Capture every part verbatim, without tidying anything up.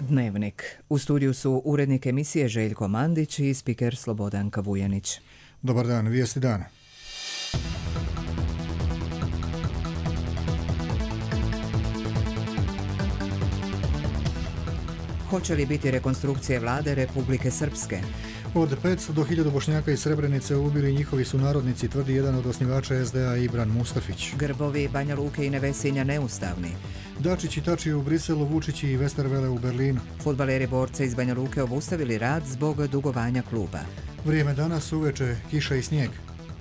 Dnevnik. U studiju su urednik emisije Željko Mandić i spiker Slobodanka Vujanić. Dobar dan, vijesti dana. Hoće li biti rekonstrukcije vlade Republike Srpske? Od petsto do hiljadu Bošnjaka iz Srebrenice ubili njihovi sunarodnici, tvrdi jedan od osnivača es de a Ibran Mustafić. Grbovi Banja Luke i Nevesinja neustavni. Dačić i Tači u Briselu, Vučić i Westerwelle u Berlinu. Fudbaleri borce iz Banja Luke obustavili rad zbog dugovanja kluba. Vrijeme danas, uveče, kiša i snijeg.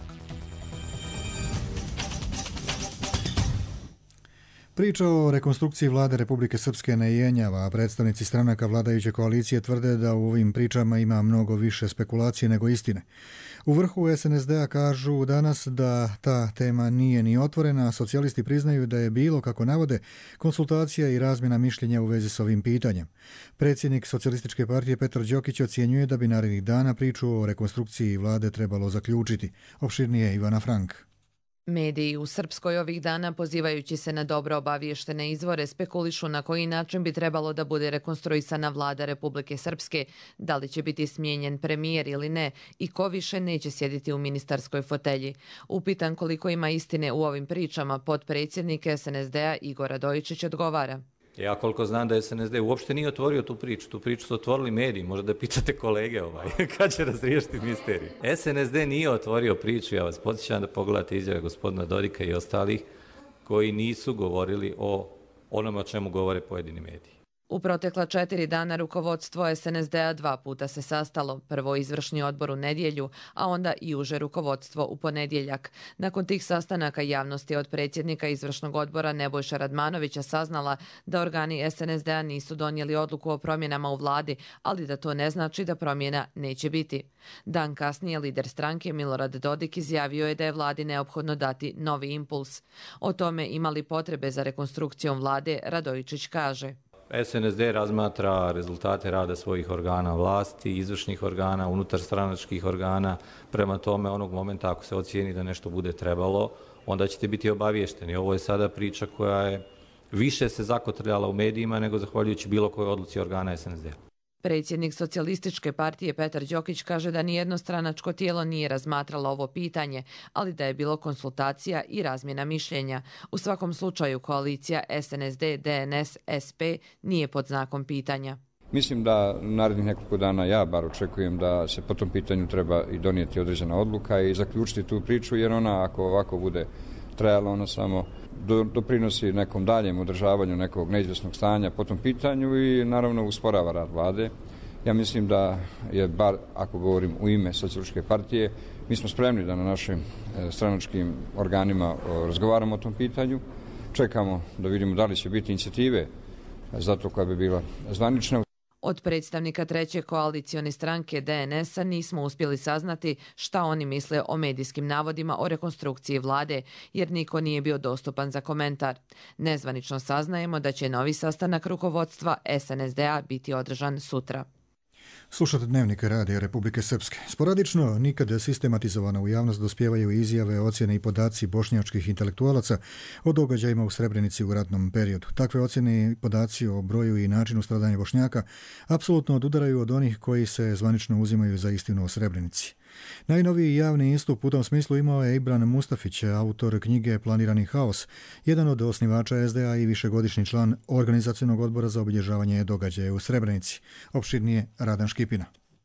Priča o rekonstrukciji vlade Republike Srpske ne jenjava, a predstavnici stranaka vladajuće koalicije tvrde da u ovim pričama ima mnogo više spekulacije nego istine. U vrhu es en es de a kažu danas da ta tema nije ni otvorena, a socijalisti priznaju da je bilo, kako navode, konsultacija i razmjena mišljenja u vezi s ovim pitanjem. Predsjednik Socijalističke partije Petar Đokić ocjenjuje da bi narednih dana priču o rekonstrukciji vlade trebalo zaključiti. Opširnije Ivana Frank. Mediji u Srpskoj ovih dana, pozivajući se na dobro obaviještene izvore, spekulišu na koji način bi trebalo da bude rekonstruisana vlada Republike Srpske, da li će biti smijenjen premijer ili ne i ko više neće sjediti u ministarskoj fotelji. Upitan koliko ima istine u ovim pričama, potpredsjednik es en es de a Igor Radojičić odgovara. Ja koliko znam da es en es de uopšte nije otvorio tu priču. Tu priču su otvorili mediji. Možda da pitate kolege ovaj, kad će razriješiti misteriju. es en es de nije otvorio priču. Ja vas podsjećam da pogledate izjave gospodina Dodika i ostalih koji nisu govorili o onome o čemu govore pojedini mediji. U protekla četiri dana rukovodstvo es en es de a dva puta se sastalo, prvo izvršni odbor u nedjelju, a onda i uže rukovodstvo u ponedjeljak. Nakon tih sastanaka javnost je od predsjednika izvršnog odbora Nebojša Radmanovića saznala da organi es en es de a nisu donijeli odluku o promjenama u vladi, ali da to ne znači da promjena neće biti. Dan kasnije lider stranke Milorad Dodik izjavio je da je vladi neophodno dati novi impuls. O tome imali potrebe za rekonstrukcijom vlade, Radojičić kaže. es en es de razmatra rezultate rada svojih organa vlasti, izvršnih organa, unutarstranačkih organa. Prema tome, onog momenta ako se ocijeni da nešto bude trebalo, onda ćete biti obaviješteni. Ovo je sada priča koja je više se zakotrljala u medijima nego zahvaljujući bilo kojoj odluci organa es en es de. Predsjednik Socijalističke partije Petar Đokić kaže da nijedno stranačko tijelo nije razmatralo ovo pitanje, ali da je bilo konsultacija i razmjena mišljenja. U svakom slučaju koalicija es en es de, de en es, es pe nije pod znakom pitanja. Mislim da narednih nekoliko dana ja bar očekujem da se po tom pitanju treba i donijeti određena odluka i zaključiti tu priču, jer ona ako ovako bude trajala, ona samo doprinosi nekom daljem održavanju nekog neizvjesnog stanja po tom pitanju i naravno usporava rad vlade. Ja mislim da je, bar ako govorim u ime Socijalističke partije, mi smo spremni da na našim stranačkim organima razgovaramo o tom pitanju. Čekamo da vidimo da li će biti inicijative za to koja bi bila zvanična. Od predstavnika treće koalicione stranke de en es-a nismo uspjeli saznati šta oni misle o medijskim navodima o rekonstrukciji vlade, jer niko nije bio dostupan za komentar. Nezvanično saznajemo da će novi sastanak rukovodstva es en es de a biti održan sutra. Slušate Dnevnik Radija Republike Srpske. Sporadično, nikad sistematizovano u javnost dospijevaju izjave, ocjene i podaci bošnjačkih intelektualaca o događajima u Srebrenici u ratnom periodu. Takve ocjene i podaci o broju i načinu stradanja Bošnjaka apsolutno odudaraju od onih koji se zvanično uzimaju za istinu o Srebrenici. Najnoviji javni istup u tom smislu imao je Ibran Mustafić, autor knjige Planirani haos, jedan od osnivača es de a i višegodišnji član Organizacionog odbora za obilježavanje događaja u Srebrenici. Opširnije Radan Škipina.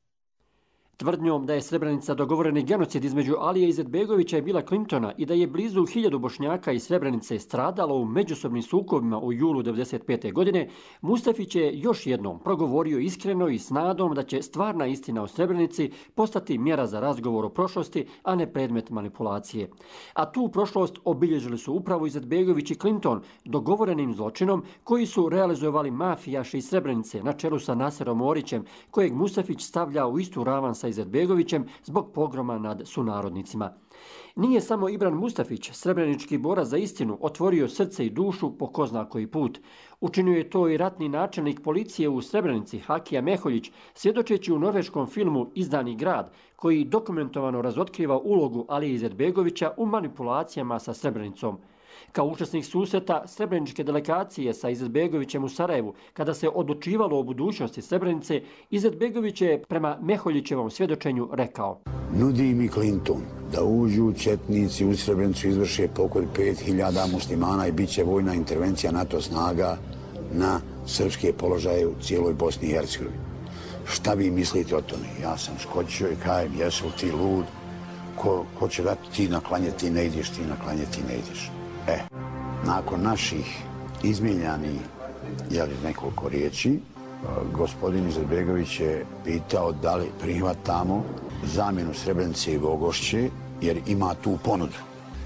Tvrdnjom da je Srebrenica dogovoreni genocid između Alije Izetbegovića i Billa Clintona i da je blizu hiljadu Bošnjaka iz Srebrenice stradalo u međusobnim sukobima u julu devedeset pete. godine, Mustafić je još jednom progovorio iskreno i s nadom da će stvarna istina o Srebrenici postati mjera za razgovor o prošlosti, a ne predmet manipulacije. A tu prošlost obilježili su upravo Izetbegović i Clinton dogovorenim zločinom koji su realizovali mafijaši iz Srebrenice na čelu sa Naserom Orićem, kojeg Mustafić stavlja u istu ravan sa Izetbegovićem zbog pogroma nad sunarodnicima. Nije samo Ibran Mustafić, srebrenički borac za istinu, otvorio srce i dušu po ko zna koji put. Učinio je to i ratni načelnik policije u Srebrenici, Hakija Meholjić, svjedočeći u norveškom filmu Izdani grad, koji dokumentovano razotkriva ulogu Alije Izetbegovića u manipulacijama sa Srebrenicom. Kao učesnik susreta srebreničke delegacije sa Izetbegovićem u Sarajevu, kada se odlučivalo o budućnosti Srebrenice, Izetbegović je prema Meholjićevom svjedočenju rekao: Nudi mi Clinton da uđu četnici u Srebrenicu, izvrše pokolj pet hiljada muslimana i bit će vojna intervencija NATO snaga na srpske položaje u cijeloj Bosni i Hercegovini. Šta vi mislite o tome? Ja sam skočio i kajem, jesu ti lud? Ko, ko će dati ti na klanje, ti ne ideš, ti na klanje, ti ne ideš. E, nakon naših izmijenjanih jeli, nekoliko riječi, gospodin Izetbegović je pitao da li prihvatamo zamjenu Srebrenice i Vogošće, jer ima tu ponudu.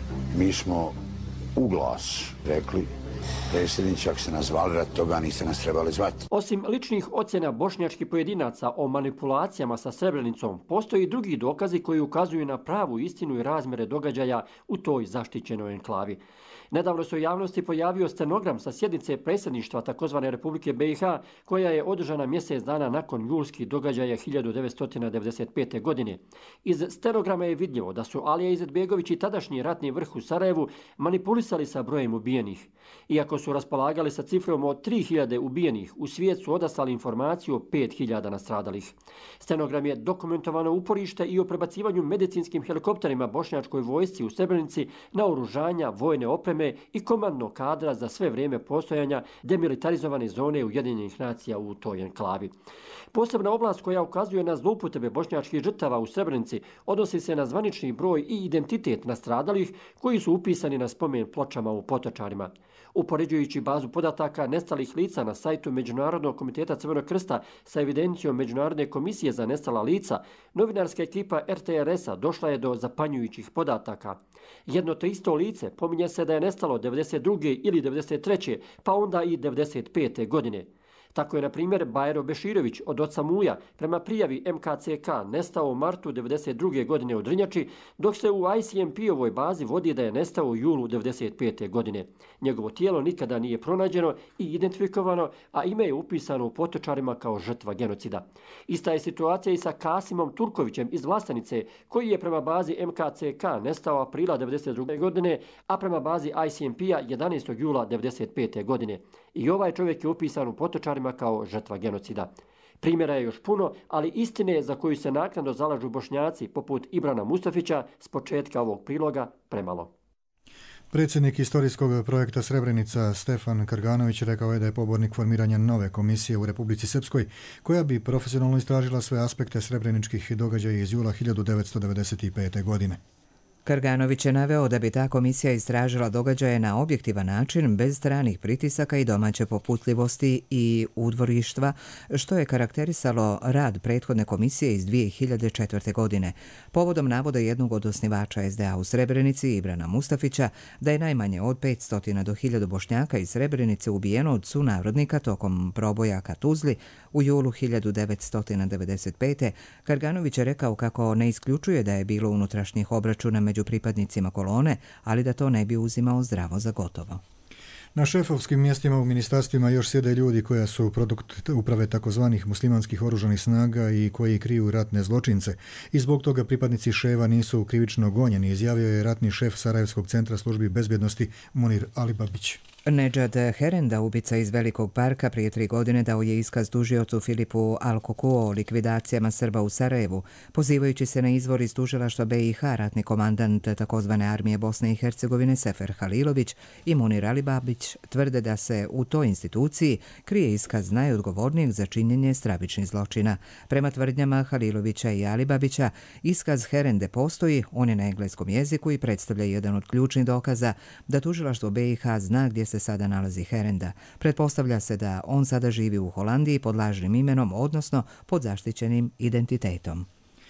Mi smo u glas rekli: predsjedniče, ako se nas zvali radi toga, niste nas trebali zvati. Osim ličnih ocjena bošnjačkih pojedinaca o manipulacijama sa Srebrenicom, postoji i drugi dokazi koji ukazuju na pravu istinu i razmjere događaja u toj zaštićenoj enklavi. Nedavno se u javnosti pojavio stenogram sa sjednice predsjedništva takozvane Republike B i H, koja je održana mjesec dana nakon julskih događaja hiljadu devetsto devedeset pete. godine. Iz stenograma je vidljivo da su Alija Izetbegović i tadašnji ratni vrh u Sarajevu manipulisali sa brojem ubijenih. Iako su raspolagali sa cifrom od tri hiljade ubijenih, u svijet su odaslali informaciju o pet hiljada nastradalih. Stenogram je dokumentovano uporište i o prebacivanju medicinskim helikopterima bošnjačkoj vojsci u Srebrenici na oružanja, vojne opreme i komandnog kadra za sve vrijeme postojanja demilitarizovane zone Ujedinjenih nacija u toj enklavi. Posebna oblast koja ukazuje na zloupotrebe bošnjačkih žrtava u Srebrenici odnosi se na zvanični broj i identitet nastradalih koji su upisani na spomen pločama u Potočarima. Upoređujući bazu podataka nestalih lica na sajtu Međunarodnog komiteta Crvenog krsta sa evidencijom Međunarodne komisije za nestala lica, novinarska ekipa R T R S-a došla je do zapanjujućih podataka. Jedno to isto lice pominje se da je nestalo devedeset druge ili devedeset treće pa onda i devedeset pete. godine. Tako je, na primjer, Bajro Beširović od oca Muja prema prijavi M K C K nestao u martu devedeset druge. godine u Drnjači, dok se u I C M P-ovoj bazi vodi da je nestao u julu devedeset pete. godine. Njegovo tijelo nikada nije pronađeno i identifikovano, a ime je upisano u Potočarima kao žrtva genocida. Ista je situacija i sa Kasimom Turkovićem iz Vlastanice, koji je prema bazi M K C K nestao aprila devedeset druge. godine, a prema bazi I C M P-a jedanaestog jula devedeset pete. godine. I ovaj čovjek je upisan u Potočarima kao žrtva genocida. Primjera je još puno, ali istine za koju se naknadno zalažu Bošnjaci poput Ibrana Mustafića s početka ovog priloga premalo. Predsjednik istorijskog projekta Srebrenica Stefan Krganović rekao je da je pobornik formiranja nove komisije u Republici Srpskoj koja bi profesionalno istražila sve aspekte srebreničkih događaja iz jula hiljadu devetsto devedeset pete. godine. Krganović je naveo da bi ta komisija istražila događaje na objektivan način, bez stranih pritisaka i domaće poputljivosti i udvorištva, što je karakterisalo rad prethodne komisije iz dvije hiljade četvrte. godine. Povodom navoda jednog od osnivača S D A u Srebrenici, Ibrana Mustafića, da je najmanje od petsto do hiljadu Bošnjaka iz Srebrenice ubijeno od sunarodnika tokom proboja ka Tuzli u julu hiljadu devetsto devedeset pete. Krganović je rekao kako ne isključuje da je bilo unutrašnjih obračuna među pripadnicima kolone, ali da to ne bi uzimao zdravo za gotovo. Na šefovskim mjestima u ministarstvima još sjede ljudi koja su produkt uprave takozvanih muslimanskih oružanih snaga i koji kriju ratne zločince. I zbog toga pripadnici ševa nisu krivično gonjeni, izjavio je ratni šef Sarajevskog centra službi bezbjednosti Munir Alibabić. Nedžad Herenda, ubica iz Velikog parka, prije tri godine dao je iskaz tužiocu Filipu Alkoku o likvidacijama Srba u Sarajevu. Pozivajući se na izvor iz tužilaštva B i H, ratni komandant takozvane armije Bosne i Hercegovine Sefer Halilović i Munir Alibabić tvrde da se u toj instituciji krije iskaz najodgovornijeg za činjenje stravičnih zločina. Prema tvrdnjama Halilovića i Alibabića, iskaz Herende postoji, on je na engleskom jeziku i predstavlja jedan od ključnih dokaza da tužilaštvo B i H zna gdje se sada nalazi Herenda. Pretpostavlja se da on sada živi u Holandiji pod lažnim imenom, odnosno pod zaštićenim identitetom.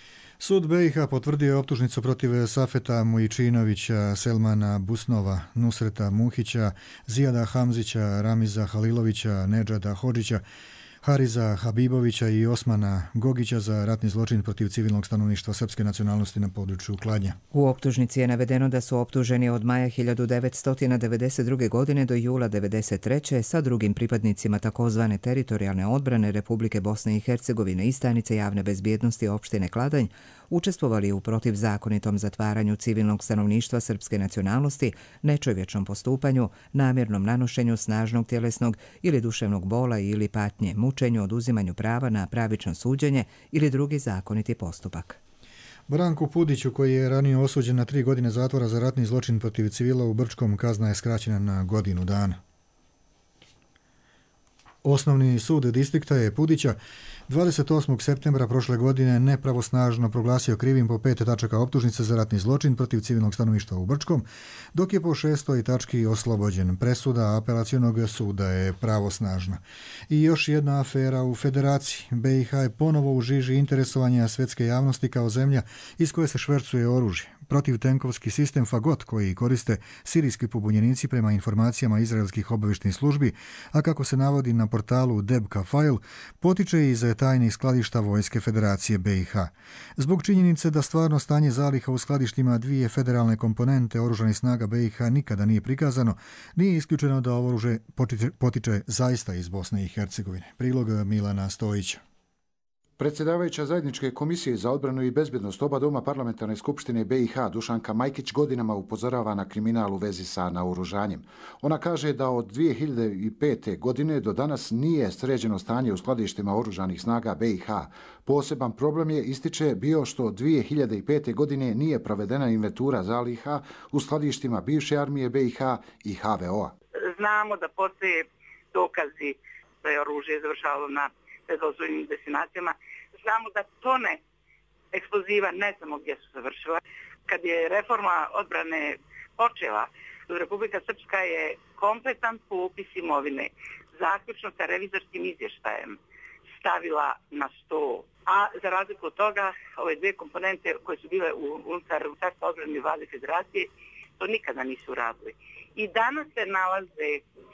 Sud B i H potvrdio je optužnicu protiv Safeta Mujičinovića, Selmana Busnova, Nusreta Muhića, Zijada Hamzića, Ramiza Halilovića, Nedžada Hodžića, Hariza Habibovića i Osmana Gogića za ratni zločin protiv civilnog stanovništva srpske nacionalnosti na području Kladnja. U optužnici je navedeno da su optuženi od maja hiljadu devetsto devedeset druge. godine do jula devedeset treće sa drugim pripadnicima takozvane teritorijalne odbrane Republike Bosne i Hercegovine i stanice javne bezbjednosti opštine Kladanj učestvovali u protivzakonitom zatvaranju civilnog stanovništva srpske nacionalnosti, nečovječnom postupanju, namjernom nanošenju snažnog tjelesnog ili duševnog bola ili patnje, mučenju, oduzimanju prava na pravično suđenje ili drugi zakoniti postupak. Branku Pudiću, koji je ranije osuđen na tri godine zatvora za ratni zločin protiv civila u Brčkom, kazna je skraćena na godinu dana. Osnovni sud distrikta je Pudića dvadeset osmog septembra prošle godine nepravosnažno proglasio krivim po pet tačaka optužnice za ratni zločin protiv civilnog stanovništva u Brčkom, dok je po šestoj tački oslobođen. Presuda apelacionog suda je pravosnažna. I još jedna afera u Federaciji. be i ha je ponovo u žiži interesovanja svjetske javnosti kao zemlja iz koje se švercuje oružje. Protivtenkovski sistem Fagot, koji koriste sirijski pobunjenici prema informacijama izraelskih obavještajnih službi, a kako se navodi na portalu Debka File, potiče iz tajnih skladišta Vojske Federacije be i ha. Zbog činjenice da stvarno stanje zaliha u skladištima dvije federalne komponente oružanih snaga be i ha nikada nije prikazano, nije isključeno da ovo oružje potiče, potiče zaista iz Bosne i Hercegovine. Prilog Milana Stojića. Predsjedavajuća zajedničke komisije za odbranu i bezbjednost oba doma parlamentarne skupštine be i ha Dušanka Majkić godinama upozorava na kriminal u vezi sa naoružanjem. Ona kaže da od dvije hiljade pete. godine do danas nije sređeno stanje u skladištima oružanih snaga be i ha. Poseban problem je, ističe, bio što dvije hiljade pete. godine nije provedena inventura zaliha u skladištima bivše armije be i ha i ha ve o a. Znamo da postoje dokazi da je oružje završavalo na nedozvoljenim destinacijama. Znamo da tone eksploziva ne znamo gdje su završila. Kad je reforma odbrane počela, Republika Srpska je kompletan popis imovine, zaključno sa revizorskim izvještajem, stavila na sto. A za razliku od toga, ove dvije komponente koje su bile unutar Ministarstva odbrane i Vlade Federacije, to nikada nisu radili. I danas se nalaze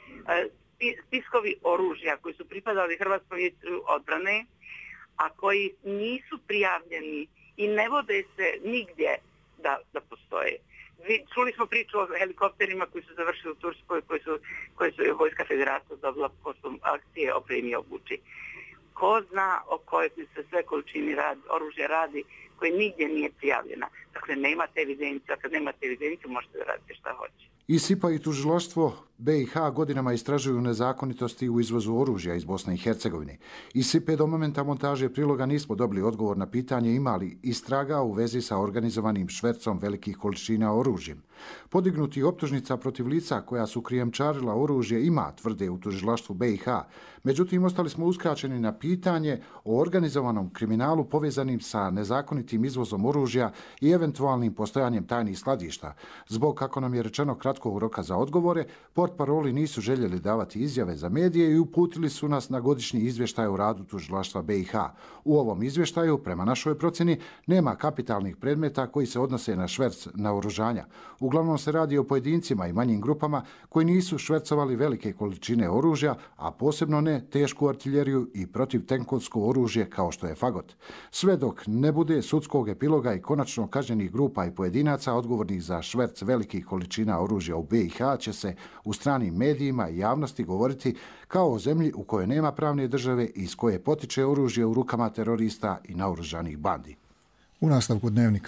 spiskovi oružja koji su pripadali Hrvatskom vijeću odbrane, a koji nisu prijavljeni i ne vode se nigdje da, da postoje. Čuli smo priču o helikopterima koji su završili u Turskoj, koji su, koji su Vojska Federacija dobila poslom akcije opremi i obuči. Ko zna o kojoj se sve količini radi, oružja radi koje nigdje nije prijavljena. Dakle, nemate evidenciju, a kad nemate evidenciju možete da radite šta hoće. I S I P A i tužilaštvo be i ha godinama istražuju nezakonitosti u izvozu oružja iz Bosne i Hercegovine. I S I P A do momenta montaže priloga nismo dobili odgovor na pitanje ima li istraga u vezi sa organizovanim švercom velikih količina oružjem. Podignuti optužnica protiv lica koja su krijemčarila oružje ima, tvrde u tužilaštvu be i ha. Međutim, ostali smo uskraćeni na pitanje o organizovanom kriminalu povezanim sa nezakonitim izvozom oružja i eventualnim postojanjem tajnih skladišta. Zbog, kako nam je rečeno, kratkog roka za odgovore, portparoli nisu željeli davati izjave za medije i uputili su nas na godišnji izvještaj o radu tužilaštva be i ha. U ovom izvještaju, prema našoj procjeni, nema kapitalnih predmeta koji se odnose na šverc naoružanja. Uglavnom se radi o pojedincima i manjim grupama koji nisu švercovali velike količine oružja, a posebno ne tešku artiljeriju i protivtenkovsko oružje kao što je Fagot. Sve dok ne bude sudskog epiloga i konačno kažnjenih grupa i pojedinaca odgovornih za šverc velikih količina oružja u be i ha će se u stranim medijima i javnosti govoriti kao o zemlji u kojoj nema pravne države i iz koje potiče oružje u rukama terorista i naoružanih bandi. U nastavku Dnevnika.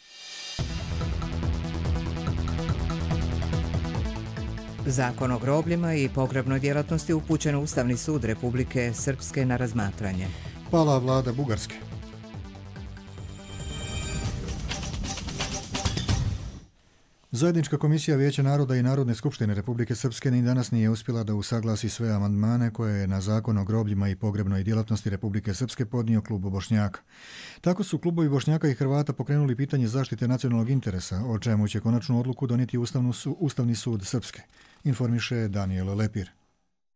Zakon o grobljima i pogrebnoj djelatnosti upućen u Ustavni sud Republike Srpske na razmatranje. Pala vlada Bugarske. Zajednička komisija Vijeća naroda i Narodne skupštine Republike Srpske ni danas nije uspjela da usaglasi sve amandmane koje je na Zakon o grobljima i pogrebnoj djelatnosti Republike Srpske podnio klub Bošnjaka. Tako su klubovi Bošnjaka i Hrvata pokrenuli pitanje zaštite nacionalnog interesa, o čemu će konačnu odluku donijeti Ustavnu su, Ustavni sud Srpske, informiše Daniel Lepir.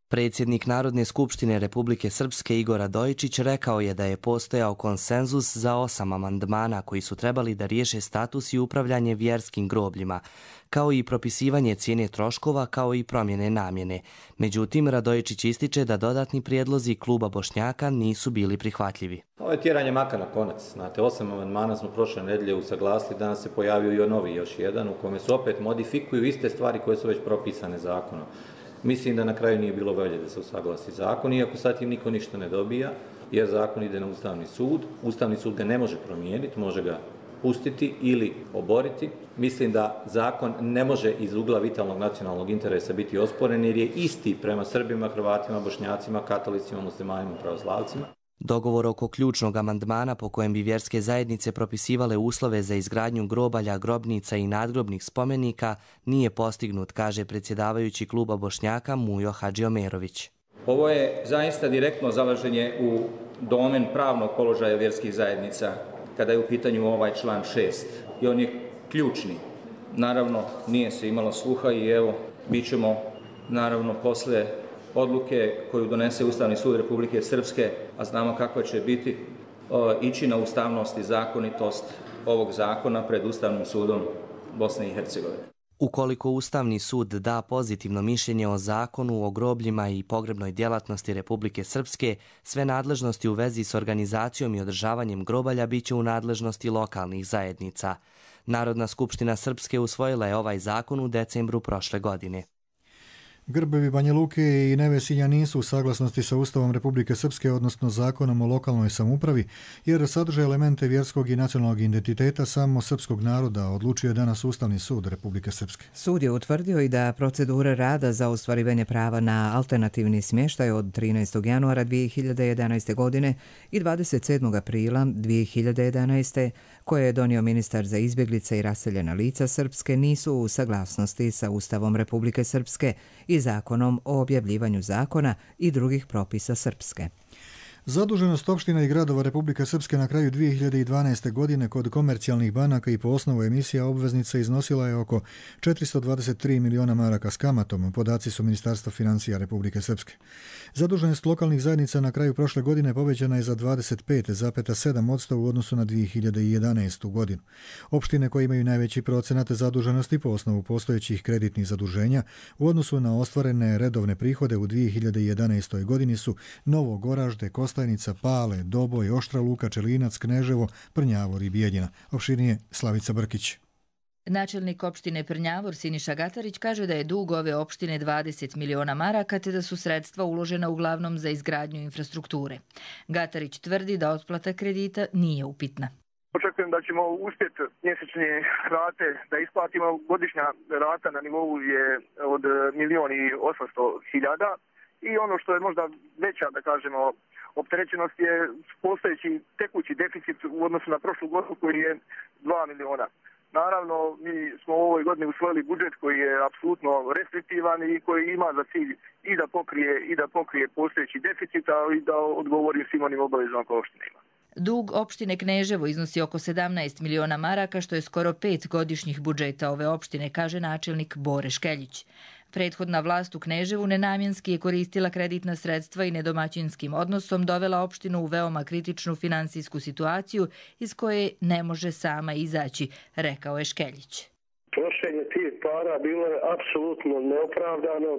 Predsjednik Narodne skupštine Republike Srpske Igor Radojičić rekao je da je postojao konsenzus za osam amandmana koji su trebali da riješe status i upravljanje vjerskim grobljima, kao i propisivanje cijene troškova, kao i promjene namjene. Međutim, Radojičić ističe da dodatni prijedlozi kluba Bošnjaka nisu bili prihvatljivi. Ovo je tjeranje maka na konac. Znate, osam amandmana smo prošle nedelje usaglasili, danas se pojavio i novi još jedan u kome se opet modifikuju iste stvari koje su već propisane zakonom. Mislim da na kraju nije bilo volje da se usaglasi zakon, iako sad tim niko ništa ne dobija, jer zakon ide na Ustavni sud. Ustavni sud ga ne može promijeniti, može ga pustiti ili oboriti. Mislim da zakon ne može iz ugla vitalnog nacionalnog interesa biti osporen, jer je isti prema Srbima, Hrvatima, Bošnjacima, katolicima, muslimanima, pravoslavcima. Dogovor oko ključnog amandmana po kojem bi vjerske zajednice propisivale uslove za izgradnju grobalja, grobnica i nadgrobnih spomenika nije postignut, kaže predsjedavajući kluba Bošnjaka Mujo Hadžiomerović. Ovo je zaista direktno zalaženje u domen pravnog položaja vjerskih zajednica kada je u pitanju ovaj član šest. I on je ključni. Naravno, nije se imalo sluha i evo, bit ćemo naravno posle odluke koju donese Ustavni sud Republike Srpske, a znamo kakva će biti, ići na ustavnost i zakonitost ovog zakona pred Ustavnim sudom Bosne i Hercegovine. Ukoliko Ustavni sud da pozitivno mišljenje o zakonu o grobljima i pogrebnoj djelatnosti Republike Srpske, sve nadležnosti u vezi s organizacijom i održavanjem grobalja biće u nadležnosti lokalnih zajednica. Narodna skupština Srpske usvojila je ovaj zakon u decembru prošle godine. Grbevi Banja Luke i Nevesinja nisu u saglasnosti sa Ustavom Republike Srpske, odnosno zakonom o lokalnoj samoupravi, jer sadrže elemente vjerskog i nacionalnog identiteta samo srpskog naroda, odlučio je danas Ustavni sud Republike Srpske. Sud je utvrdio i da procedure rada za ostvarivanje prava na alternativni smještaj od trinaestog januara dvije hiljade jedanaeste godine i dvadeset sedmog aprila dvije hiljade jedanaeste koje je donio ministar za izbjeglice i raseljena lica Srpske, nisu u saglasnosti sa Ustavom Republike Srpske i zakonom o objavljivanju zakona i drugih propisa Srpske. Zaduženost opština i gradova Republike Srpske na kraju dvije hiljade dvanaeste. godine kod komercijalnih banaka i po osnovu emisija obveznica iznosila je oko četiristo dvadeset tri miliona maraka s kamatom, podaci su Ministarstva financija Republike Srpske. Zaduženost lokalnih zajednica na kraju prošle godine povećana je za dvadeset pet zarez sedam posto u odnosu na dvije hiljade jedanaestu. godinu. Opštine koje imaju najveći procenat zaduženosti po osnovu postojećih kreditnih zaduženja u odnosu na ostvarene redovne prihode u dvije hiljade jedanaestoj. godini su Novo Goražde, Kostajnica, Pale, Doboj, Oštra Luka, Čelinac, Kneževo, Prnjavor i Bijeljina. Opširnije Slavica Brkić. Načelnik opštine Prnjavor Siniša Gatarić kaže da je dug ove opštine dvadeset miliona maraka te da su sredstva uložena uglavnom za izgradnju infrastrukture. Gatarić tvrdi da otplata kredita nije upitna. Očekujem da ćemo uspjeti mjesečne rate da isplatimo. Godišnja rata na nivou je od milijon i osamsto hiljada i ono što je možda veća, da kažemo, opterećenost je postojeći tekući deficit u odnosu na prošlu godinu koji je dva miliona. Naravno, mi smo u ovoj godini usvojili budžet koji je apsolutno restriktivan i koji ima za cilj i da pokrije i da pokrije postojeći deficit, ali i da odgovori svim onim obavezama koje opština ima. Dug opštine Kneževo iznosi oko sedamnaest miliona maraka, što je skoro pet godišnjih budžeta ove opštine, kaže načelnik Bore Škeljić. Prethodna vlast u Kneževu nenamjenski je koristila kreditna sredstva i nedomaćinskim odnosom dovela opštinu u veoma kritičnu finansijsku situaciju iz koje ne može sama izaći, rekao je Škeljić. Trošenje tih para bilo je apsolutno neopravdano.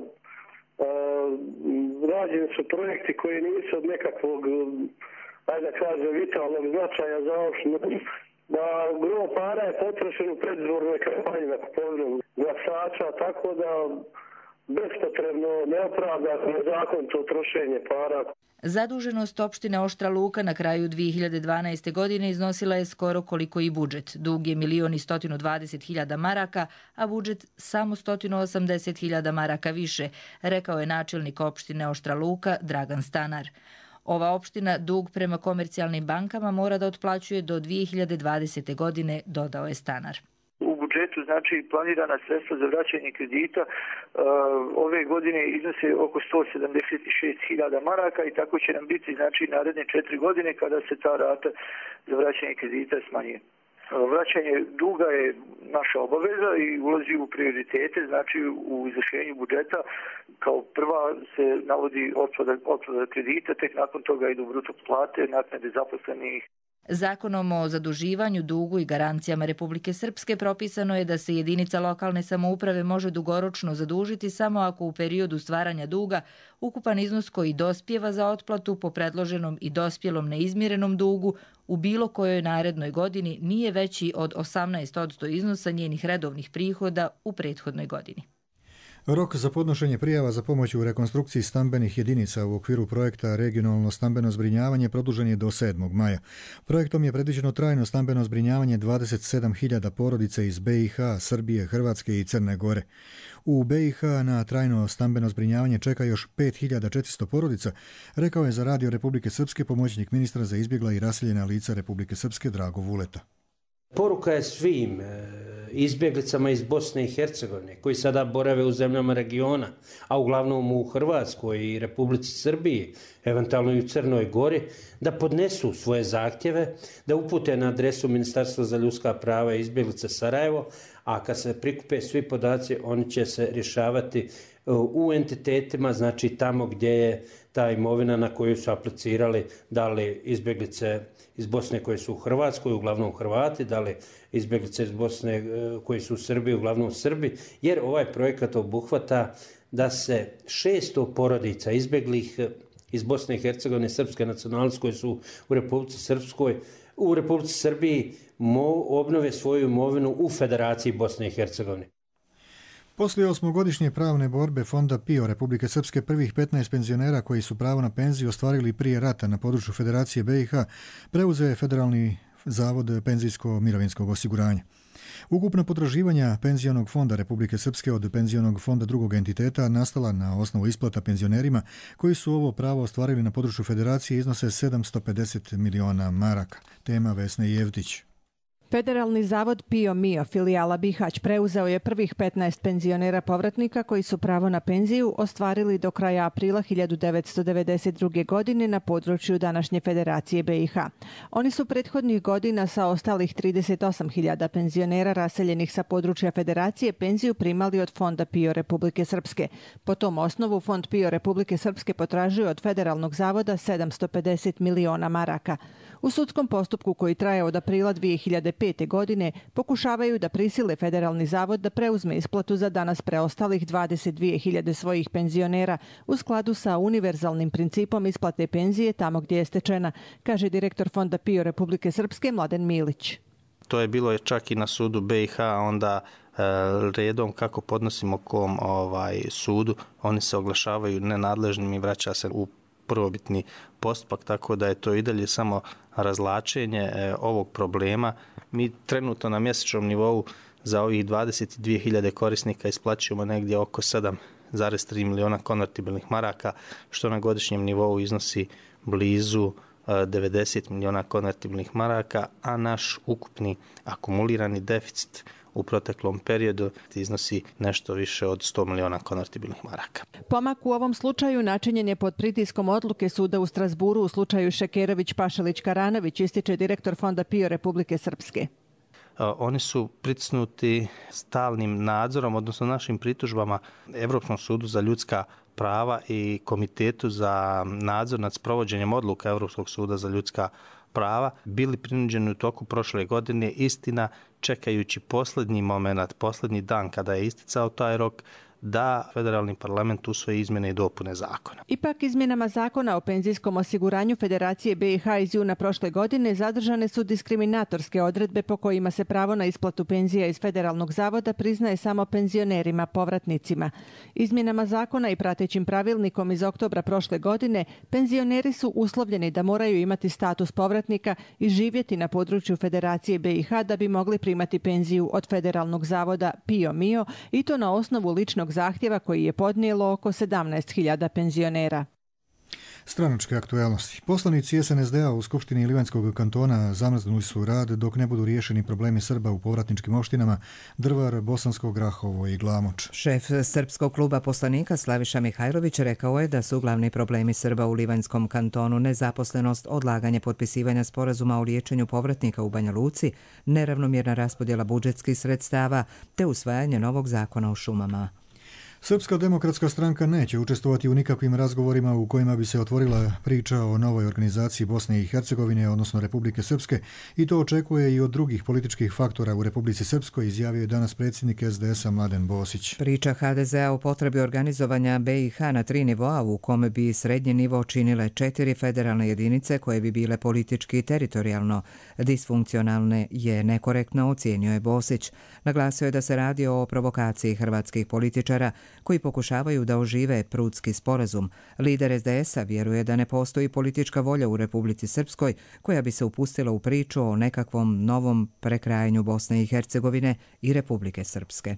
Rađeni su projekti koji nisu od nekakvog, ajde da kažem, vitalnog značaja za opštinu. Da gro para je potrošen u predizbornoj kampanji na kupovinu glasača, tako da bespotrebno, neopravdano, nezakonito trošenje para. Zaduženost opštine Oštra Luka na kraju dvije hiljade dvanaeste. godine iznosila je skoro koliko i budžet. Dug je milion i stotinu dvadeset hiljada maraka, a budžet samo stotinu osamdeset hiljada maraka više, rekao je načelnik opštine Oštra Luka Dragan Stanar. Ova opština dug prema komercijalnim bankama mora da otplaćuje do dvije hiljade dvadesete. godine, dodao je Stanar. U budžetu znači planirana sredstva za vraćanje kredita uh, ove godine iznose oko sto sedamdeset šest hiljada maraka i tako će nam biti znači naredne četiri godine kada se ta rata za vraćanje kredita smanjuje. Vraćanje duga je naša obaveza i ulazi u prioritete, znači u izvršenju budžeta. Kao prva se navodi otplata, otplata kredita, tek nakon toga idu bruto plate, naknade zaposlenih. Zakonom o zaduživanju, dugu i garancijama Republike Srpske propisano je da se jedinica lokalne samouprave može dugoročno zadužiti samo ako u periodu stvaranja duga ukupan iznos koji dospijeva za otplatu po predloženom i dospjelom neizmirenom dugu u bilo kojoj narednoj godini nije veći od osamnaest posto iznosa njenih redovnih prihoda u prethodnoj godini. Rok za podnošenje prijava za pomoć u rekonstrukciji stambenih jedinica u okviru projekta Regionalno stambeno zbrinjavanje produžen je do sedmog maja. Projektom je predviđeno trajno stambeno zbrinjavanje dvadeset sedam hiljada porodica iz B i H, Srbije, Hrvatske i Crne Gore. U B i H na trajno stambeno zbrinjavanje čeka još pet hiljada četiristo porodica, rekao je za Radio Republike Srpske pomoćnik ministra za izbjegla i raseljena lica Republike Srpske Drago Vuleta. Poruka je svim izbjeglicama iz Bosne i Hercegovine koji sada borave u zemljama regiona, a uglavnom u Hrvatskoj i Republici Srbiji, eventualno i u Crnoj Gori, da podnesu svoje zahtjeve, da upute na adresu Ministarstva za ljudska prava i izbjeglice Sarajevo, a kad se prikupe svi podaci, oni će se rješavati u entitetima, znači tamo gdje je ta imovina na koju su aplicirali, da li izbjeglice iz Bosne koji su u Hrvatskoj, uglavnom Hrvati, da li izbjeglice iz Bosne koji su u Srbiji, uglavnom Srbi, jer ovaj projekat obuhvata da se šesto porodica izbjeglih iz Bosne i Hercegovine srpske nacionalnosti koji su u Republici Srpskoj, u Republici Srbiji obnove svoju imovinu u Federaciji Bosne i Hercegovine. Poslije osmogodišnje pravne borbe Fonda PIO Republike Srpske, prvih petnaest penzionera koji su pravo na penziju ostvarili prije rata na području Federacije B i H preuzeo je Federalni zavod penzijsko-mirovinskog osiguranja. Ukupna potraživanja Penzionog fonda Republike Srpske od Penzionog fonda drugog entiteta nastala na osnovu isplata penzionerima koji su ovo pravo ostvarili na području Federacije iznose sedamsto pedeset miliona maraka. Tema Vesne Jevtić. Federalni zavod PIO Mio filijala Bihać preuzeo je prvih petnaest penzionera povratnika koji su pravo na penziju ostvarili do kraja aprila hiljadu devetsto devedeset druge. godine na području današnje Federacije B i H. Oni su prethodnih godina sa ostalih trideset osam hiljada penzionera raseljenih sa područja Federacije penziju primali od Fonda PIO Republike Srpske. Po tom osnovu Fond PIO Republike Srpske potražuje od Federalnog zavoda sedamsto pedeset miliona maraka. U sudskom postupku koji traje od aprila dvije hiljade pete. godine pokušavaju da prisile Federalni zavod da preuzme isplatu za danas preostalih dvadeset dvije hiljade svojih penzionera u skladu sa univerzalnim principom isplate penzije tamo gdje je stečena, kaže direktor Fonda PIO Republike Srpske Mladen Milić. To je bilo čak i na sudu B i H, onda e, redom kako podnosimo kom ovaj, sudu, oni se oglašavaju nenadležnim i vraća se u prvobitni postupak, tako da je to i dalje samo razlačenje e, ovog problema. Mi trenutno na mjesečnom nivou za ovih dvadeset dvije hiljade korisnika isplaćujemo negdje oko sedam zarez tri miliona konvertibilnih maraka, što na godišnjem nivou iznosi blizu e, devedeset miliona konvertibilnih maraka, a naš ukupni akumulirani deficit u proteklom periodu iznosi nešto više od sto miliona konvertibilnih maraka. Pomak u ovom slučaju načinjen je pod pritiskom odluke suda u Strasburu u slučaju Šekerović-Pašalić-Karanović, ističe direktor Fonda PIO Republike Srpske. Oni su pritisnuti stalnim nadzorom, odnosno našim pritužbama Evropskom sudu za ljudska prava i Komitetu za nadzor nad sprovođenjem odluka Evropskog suda za ljudska prava, bili prinuđeni u toku prošle godine, istina, čekajući posljednji moment, posljednji dan kada je isticao taj rok, da federalni parlament usvoji izmjene i dopune zakona. Ipak izmjenama zakona o penzijskom osiguranju Federacije B i H iz juna prošle godine zadržane su diskriminatorske odredbe po kojima se pravo na isplatu penzija iz Federalnog zavoda priznaje samo penzionerima, povratnicima. Izmjenama zakona i pratećim pravilnikom iz oktobra prošle godine penzioneri su uslovljeni da moraju imati status povratnika i živjeti na području Federacije B i H da bi mogli primati penziju od Federalnog zavoda PIO Mio i to na osnovu ličnog zahtjeva koji je podnijelo oko sedamnaest hiljada penzionera. Stranačke aktualnosti. Poslanici es en es de a u Skupštini Livanjskog kantona zamrznuli su rad dok ne budu riješeni problemi Srba u povratničkim opštinama Drvar, Bosansko, Grahovo i Glamoč. Šef Srpskog kluba poslanika Slaviša Mihajlović rekao je da su glavni problemi Srba u Livanjskom kantonu nezaposlenost, odlaganje potpisivanja sporazuma o liječenju povratnika u Banja Luci, neravnomjerna raspodjela budžetskih sredstava te usvajanje novog zakona o šumama. Srpska demokratska stranka neće učestvovati u nikakvim razgovorima u kojima bi se otvorila priča o novoj organizaciji Bosne i Hercegovine, odnosno Republike Srpske, i to očekuje i od drugih političkih faktora u Republici Srpskoj, izjavio je danas predsjednik es de es a Mladen Bosić. Priča ha de ze a o potrebi organizovanja be i ha na tri nivoa, u kome bi srednji nivo činile četiri federalne jedinice koje bi bile politički i teritorijalno disfunkcionalne, je nekorektno, ocijenio je Bosić. Naglasio je da se radi o provokaciji hrvatskih političara koji pokušavaju da ožive Prudski sporazum. Lider es de es a vjeruje da ne postoji politička volja u Republici Srpskoj koja bi se upustila u priču o nekakvom novom prekrajanju Bosne i Hercegovine i Republike Srpske.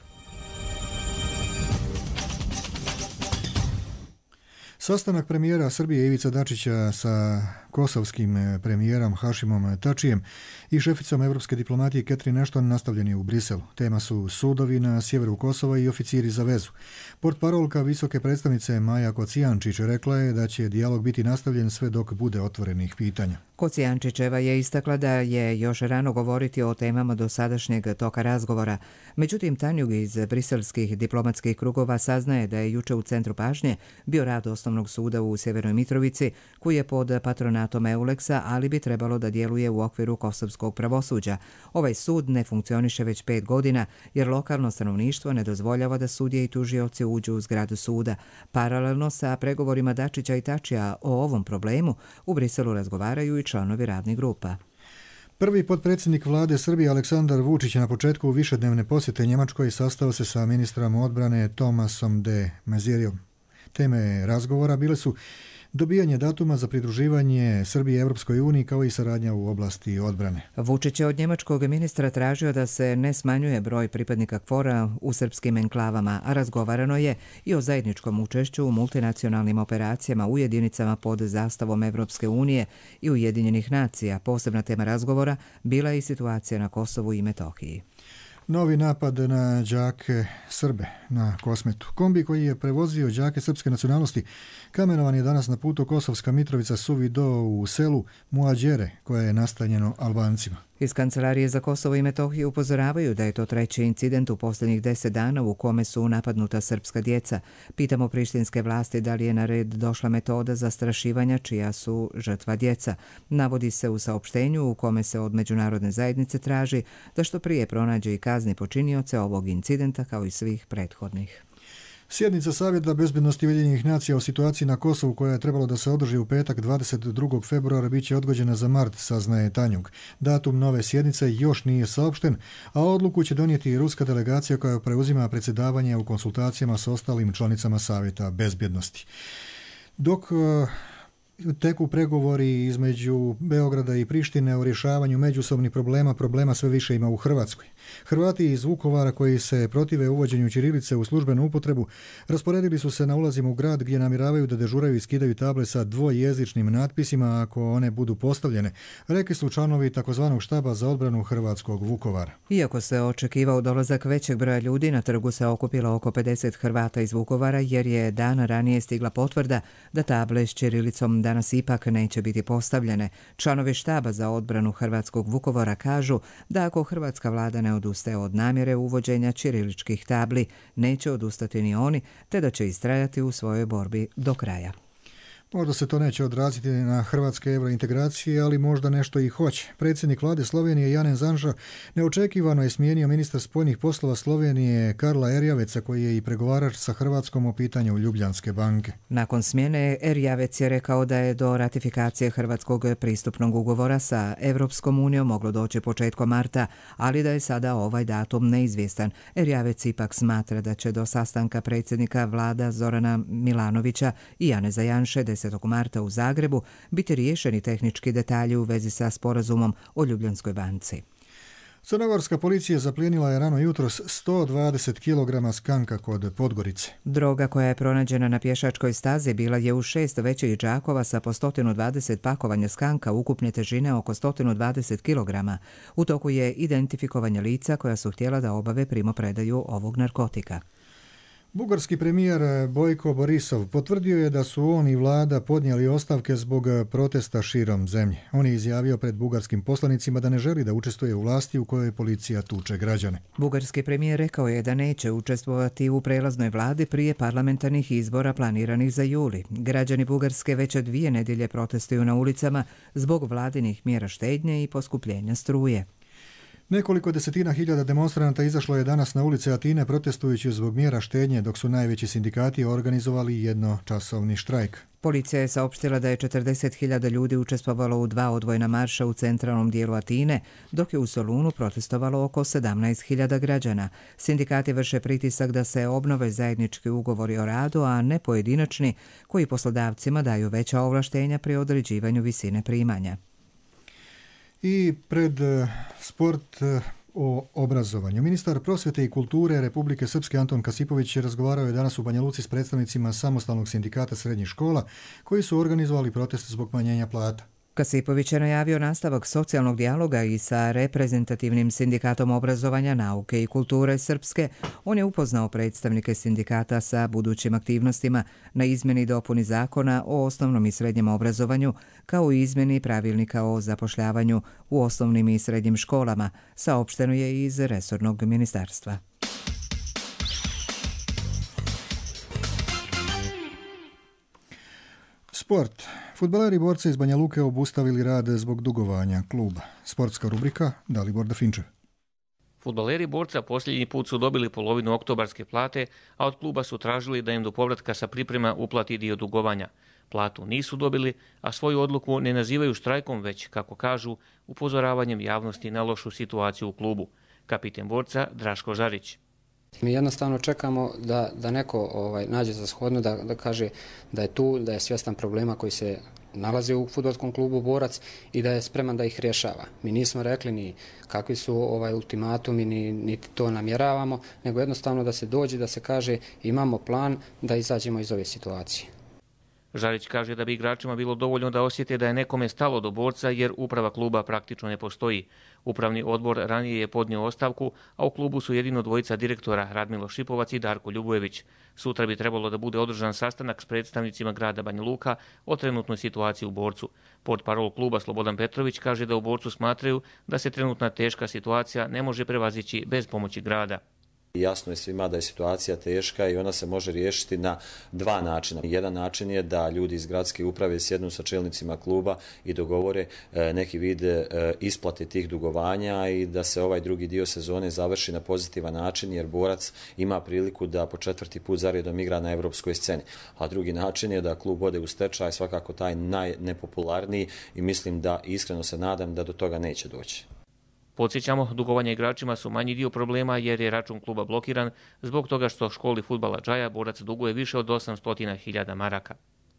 Sastanak premijera Srbije Ivica Dačića sa kosovskim premijerom Hašimom Tačijem i šeficom evropske diplomatije Catherine Ashton nastavljen je u Briselu. Tema su sudovi na sjeveru Kosova i oficiri za vezu. Portparolka visoke predstavnice Maja Kocijančić rekla je da će dijalog biti nastavljen sve dok bude otvorenih pitanja. Kocijančićeva je istakla da je još rano govoriti o temama do sadašnjeg toka razgovora. Međutim, Tanjug iz briselskih diplomatskih krugova saznaje da je juče u centru pažnje bio rad Osnovnog suda u Sjevernoj Mitrovici, koji je pod patronatom Euleksa, ali bi trebalo da djeluje u okviru kosovskog pravosuđa. Ovaj sud ne funkcioniše već pet godina, jer lokalno stanovništvo ne dozvoljava da sudije i tužioci uđu u zgradu suda. Paralelno sa pregovorima Dačića i Tačija o ovom problemu, u Briselu razgovaraju i članovi radnih grupa. Prvi potpredsjednik vlade Srbije Aleksandar Vučić na početku višednevne posjete Njemačkoj sastao se sa ministrom odbrane Tomasom de Maizièrom. Teme razgovora bile su dobijanje datuma za pridruživanje Srbije Evropskoj uniji kao i saradnja u oblasti odbrane. Vučić je od njemačkog ministra tražio da se ne smanjuje broj pripadnika KFOR-a u srpskim enklavama, a razgovarano je i o zajedničkom učešću u multinacionalnim operacijama u jedinicama pod zastavom Evropske unije i Ujedinjenih nacija. Posebna tema razgovora bila je i situacija na Kosovu i Metohiji. Novi napad na đake Srbe na Kosmetu. Kombi koji je prevozio đake srpske nacionalnosti kamenovan je danas na putu Kosovska Mitrovica Suvi Do u selu Muađere, koje je nastanjeno Albancima. Iz Kancelarije za Kosovo i Metohiju upozoravaju da je to treći incident u posljednjih deset dana u kome su napadnuta srpska djeca. Pitamo prištinske vlasti da li je na red došla metoda zastrašivanja čija su žrtva djeca. Navodi se u saopštenju u kome se od međunarodne zajednice traži da što prije pronađe i kazni počinioce ovog incidenta kao i svih prethodnih. Sjednica Savjeta bezbednosti Ujedinjenih nacija o situaciji na Kosovu, koja je trebalo da se održi u petak dvadeset drugog februara, bit će odgođena za mart, saznaje Tanjug. Datum nove sjednice još nije saopšten, a odluku će donijeti i ruska delegacija koja preuzima predsjedavanje u konsultacijama s ostalim članicama Savjeta bezbednosti. Dok teku pregovori između Beograda i Prištine o rješavanju međusobnih problema, problema sve više ima u Hrvatskoj. Hrvati iz Vukovara koji se protive uvođenju ćirilice u službenu upotrebu rasporedili su se na ulazima u grad gdje namjeravaju da dežuraju i skidaju table sa dvojezičnim natpisima ako one budu postavljene, rekli su članovi takozvanog štaba za odbranu hrvatskog Vukovara. Iako se očekivao dolazak većeg broja ljudi, na trgu se okupilo oko pedeset Hrvata iz Vukovara jer je dan ranije stigla potvrda da table s ćirilicom danas ipak neće biti postavljene. Članovi štaba za odbranu hrvatskog Vukovara kažu da ako hrvatska vlada ne odustaje od namjere uvođenja ćiriličkih tabli, neće odustati ni oni, te da će istrajati u svojoj borbi do kraja. Možda se to neće odraziti na hrvatske eurointegracije, ali možda nešto i hoće. Predsjednik vlade Slovenije Janez Janša neočekivano je smijenio ministar spoljnih poslova Slovenije Karla Erjaveca, koji je i pregovarač sa Hrvatskom o pitanju Ljubljanske banke. Nakon smjene Erjavec je rekao da je do ratifikacije hrvatskog pristupnog ugovora sa Evropskom unijom moglo doći početkom marta, ali da je sada ovaj datum neizvjestan. Erjavec ipak smatra da će do sastanka predsjednika vlada Zorana Milanovića i Janeza Janše desetog marta u Zagrebu biti riješeni tehnički detalji u vezi sa sporazumom o Ljubljanskoj banci. Crnogorska policija zaplijenila je rano jutros sto dvadeset kilograma skanka kod Podgorice. Droga koja je pronađena na pješačkoj stazi bila je u šest većih džakova sa po sto dvadeset pakovanja skanka ukupne težine oko sto dvadeset kilograma. U toku je identifikovanje lica koja su htjela da obave primopredaju ovog narkotika. Bugarski premijer Bojko Borisov potvrdio je da su on i vlada podnijeli ostavke zbog protesta širom zemlje. On je izjavio pred bugarskim poslanicima da ne želi da učestvuje u vlasti u kojoj policija tuče građane. Bugarski premijer rekao je da neće učestvovati u prelaznoj vladi prije parlamentarnih izbora planiranih za juli. Građani Bugarske već dvije nedjelje protestuju na ulicama zbog vladinih mjera štednje i poskupljenja struje. Nekoliko desetina hiljada demonstranata izašlo je danas na ulice Atine protestujući zbog mjera štednje, dok su najveći sindikati organizovali jednočasovni štrajk. Policija je saopštila da je četrdeset hiljada ljudi učestvovalo u dva odvojna marša u centralnom dijelu Atine, dok je u Solunu protestovalo oko sedamnaest hiljada građana. Sindikati vrše pritisak da se obnove zajednički ugovori o radu, a ne pojedinačni, koji poslodavcima daju veća ovlaštenja pri određivanju visine primanja. I pred sport o obrazovanju. Ministar prosvjete i kulture Republike Srpske Anton Kasipović razgovarao je danas u Banja Luci s predstavnicima samostalnog sindikata srednjih škola koji su organizovali protest zbog manjenja plata. Kasipović je najavio nastavak socijalnog dijaloga i sa reprezentativnim sindikatom obrazovanja, nauke i kulture Srpske. On je upoznao predstavnike sindikata sa budućim aktivnostima na izmjeni i dopuni zakona o osnovnom i srednjem obrazovanju, kao i izmjeni pravilnika o zapošljavanju u osnovnim i srednjim školama, saopšteno je iz resornog ministarstva. Sport. Fudbaleri borca iz Banja Luke obustavili rad zbog dugovanja kluba. Sportska rubrika Dalibor Dafinčev. Fudbaleri borca posljednji put su dobili polovinu oktobarske plate, a od kluba su tražili da im do povratka sa priprema uplati dio dugovanja. Platu nisu dobili, a svoju odluku ne nazivaju štrajkom, već, kako kažu, upozoravanjem javnosti na lošu situaciju u klubu. Kapiten borca Draško Žarić. Mi jednostavno čekamo da, da neko ovaj, nađe za shodno da, da kaže da je tu, da je svjestan problema koji se nalazi u fudbalskom klubu Borac i da je spreman da ih rješava. Mi nismo rekli ni kakvi su ovaj, ultimatumi, ni, ni to namjeravamo, nego jednostavno da se dođe, da se kaže imamo plan da izađemo iz ove situacije. Žarić kaže da bi igračima bilo dovoljno da osjete da je nekome stalo do borca jer uprava kluba praktično ne postoji. Upravni odbor ranije je podnio ostavku, a u klubu su jedino dvojica direktora Radmilo Šipovac i Darko Ljubojević. Sutra bi trebalo da bude održan sastanak s predstavnicima grada Banja Luka o trenutnoj situaciji u borcu. Portparol kluba Slobodan Petrović kaže da u borcu smatraju da se trenutna teška situacija ne može prevazići bez pomoći grada. Jasno je svima da je situacija teška i ona se može riješiti na dva načina. Jedan način je da ljudi iz gradske uprave sjednu sa čelnicima kluba i dogovore neki vid isplate tih dugovanja i da se ovaj drugi dio sezone završi na pozitivan način jer borac ima priliku da po četvrti put zaredom igra na evropskoj sceni. A drugi način je da klub ode u stečaj, svakako taj najnepopularniji i mislim da iskreno se nadam da do toga neće doći. Podsjećamo, dugovanje igračima su manji dio problema jer je račun kluba blokiran zbog toga što školi fudbala Džaja borac duguje više od osamsto hiljada maraka.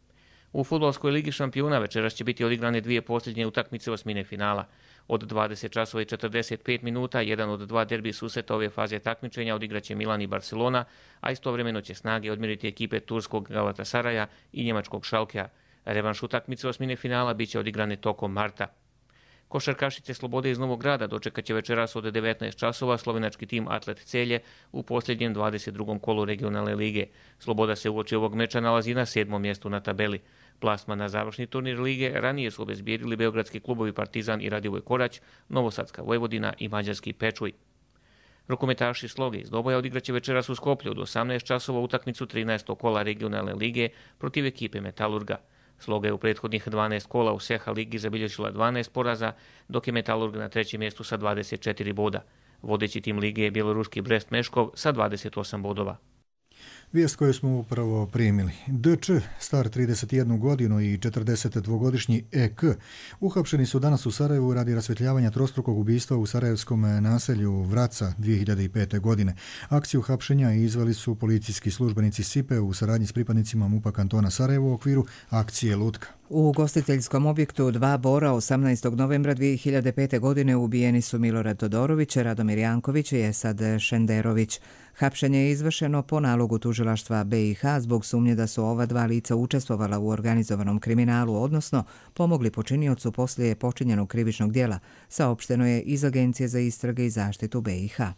U fudbalskoj ligi šampiona večeras će biti odigrane dvije posljednje utakmice osmine finala. Od dvadeset časova i četrdeset pet minuta jedan od dva derbi susreta ove faze takmičenja odigraće Milan i Barcelona, a istovremeno će snage odmjeriti ekipe turskog Galatasaraja i njemačkog Schalkea. Revanš utakmice osmine finala bit će odigrane tokom marta. Košarkašice Slobode iz Novog Grada dočekat će večeras od devetnaest časova slovenački tim Atlet Celje u posljednjem dvadeset drugom kolu regionalne lige. Sloboda se uoči ovog meča nalazi na sedmom mjestu na tabeli. Plasman na završni turnir lige ranije su obezbijedili beogradski klubovi Partizan i Radivoj Korać, Novosadska Vojvodina i mađarski Pečuj. Rukometaši Sloge iz Doboja odigraće večeras u Skoplju od osamnaest časova utakmicu trinaestog kola regionalne lige protiv ekipe Metalurga. Sloga je u prethodnih dvanaest kola u Seha ligi zabilježila dvanaest poraza, dok je Metalurg na trećem mjestu sa dvadeset četiri boda. Vodeći tim lige je bjeloruski Brest Meškov sa dvadeset osam bodova. Vijest koju smo upravo primili. D Č, star trideset jednu godinu i četrdesetdvogodišnji E K, uhapšeni su danas u Sarajevu radi rasvjetljavanja trostrukog ubistva u sarajevskom naselju Vraca dvije hiljade pete. godine. Akciju hapšenja izveli su policijski službenici S I P E u saradnji s pripadnicima MUP-a kantona Sarajevo u okviru akcije Lutka. U ugostiteljskom objektu Dva Bora osamnaestog novembra dvije hiljade pete. godine ubijeni su Milorad Todorović, Radomir Janković i Esad Šenderović. Hapšenje je izvršeno po nalogu tužilaštva B i H zbog sumnje da su ova dva lica učestvovala u organizovanom kriminalu, odnosno pomogli počiniocu poslije počinjenog krivičnog djela, saopšteno je iz Agencije za istrage i zaštitu B i H.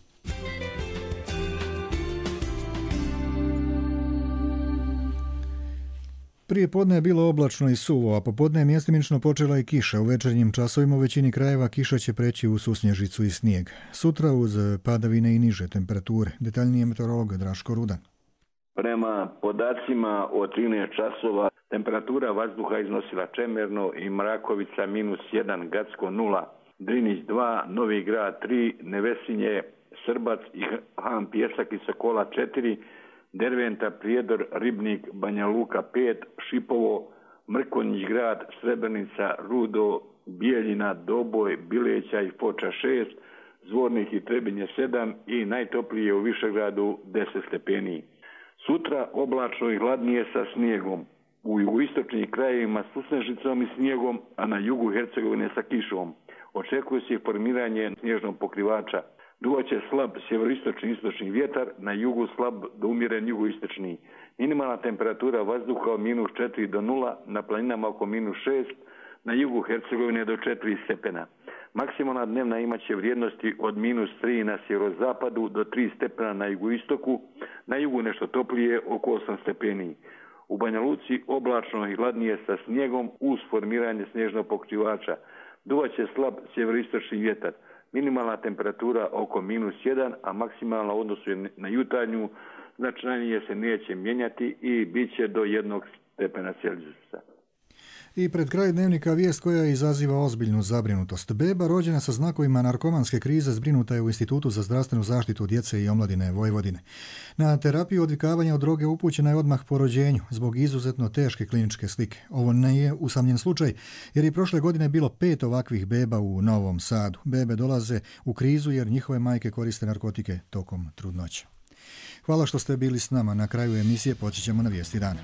Prije podne je bilo oblačno i suvo, a popodne je mjestimično počela i kiša. U večernjim časovima u većini krajeva kiša će preći u susnježicu i snijeg. Sutra uz padavine i niže temperature. Detaljnije meteorolog Draško Rudan. Prema podacima od trinaest časova temperatura vazduha iznosila Čemerno i Mrakovica minus jedan, Gacko nula, Drinić dva, Novi Grad tri, Nevesinje, Srbac i Han Pjesak i Sokola četiri, Derventa, Prijedor, Ribnik, Banja Luka pet, Šipovo, Mrkonjić grad, Srebrenica, Rudo, Bijeljina, Doboj, Bileća i Foča šest, Zvornik i Trebinje sedam i najtoplije u Višegradu deset stepeni. Sutra oblačno i hladnije sa snijegom. U jugoistočnim krajevima s susnežicom i snijegom, a na jugu Hercegovine sa kišom. Očekuje se formiranje snježnog pokrivača. Duvaće slab sjeveroistočni istočni vjetar, na jugu slab do umjeren jugoistočni. Minimalna temperatura vazduha od minus četiri do nula, na planinama oko minus šest, na jugu Hercegovine do četiri stepena. Maksimalna dnevna imaće vrijednosti od minus tri na sjeverozapadu do tri stepena na jugoistoku, na jugu nešto toplije oko osam stepeni. U Banja Luci oblačno i hladnije sa snijegom uz formiranje snježnog pokrivača. Duvaće slab sjeveroistočni vjetar. Minimalna temperatura oko minus jedan, a maksimalna u odnosu na jutarnju značajnije se neće mijenjati i bit će do jednog stepena Celzijusa. I pred kraj dnevnika vijest koja izaziva ozbiljnu zabrinutost. Beba rođena sa znakovima narkomanske krize zbrinuta je u Institutu za zdravstvenu zaštitu djece i omladine Vojvodine. Na terapiju odvikavanja od droge upućena je odmah po rođenju zbog izuzetno teške kliničke slike. Ovo nije usamljen slučaj jer je prošle godine bilo pet ovakvih beba u Novom Sadu. Bebe dolaze u krizu jer njihove majke koriste narkotike tokom trudnoće. Hvala što ste bili s nama. Na kraju emisije počećemo na vijesti dana.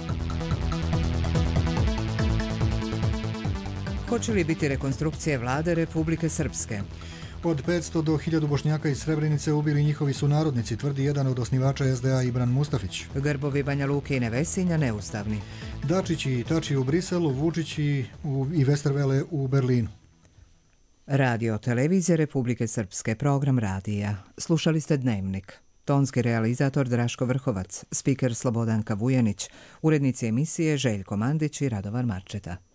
Hoće li biti rekonstrukcije vlade Republike Srpske? Od petsto do hiljadu Bošnjaka iz Srebrenice ubili njihovi sunarodnici, tvrdi jedan od osnivača S D A Ibran Mustafić. Grbovi Banja Luke i Nevesinja neustavni. Dačić i Tači u Briselu, Vučić i, i Westerwelle u Berlinu. Radio Televizije Republike Srpske, program radija. Slušali ste Dnevnik. Tonski realizator Draško Vrhovac, spiker Slobodanka Vujanić, urednici emisije Željko Mandić i Radovan Marčeta.